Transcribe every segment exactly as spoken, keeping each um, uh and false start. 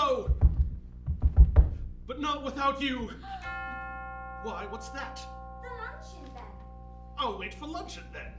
go. But not without you. Why, what's that? The luncheon bell. I'll wait for luncheon then.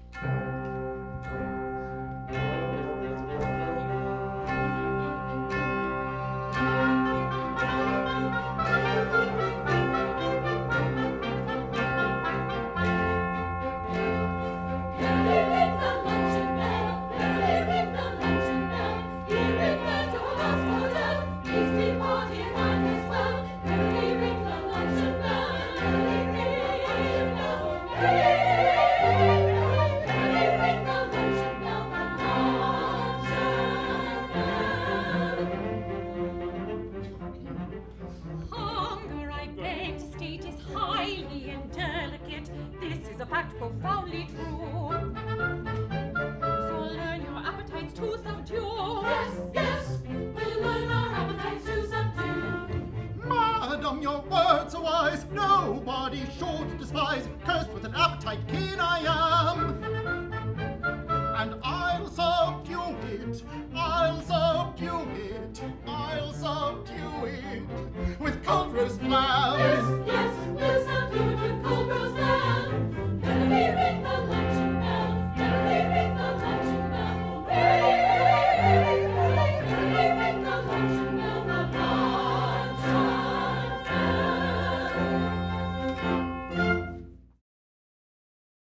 A fact profoundly true. So learn your appetites to subdue. Yes, yes, we'll learn our appetites to subdue. Madam, your words are wise. Nobody should despise. Cursed with an appetite keen I am. And I'll subdue it. I'll subdue it. I'll subdue it with cold roast lamb.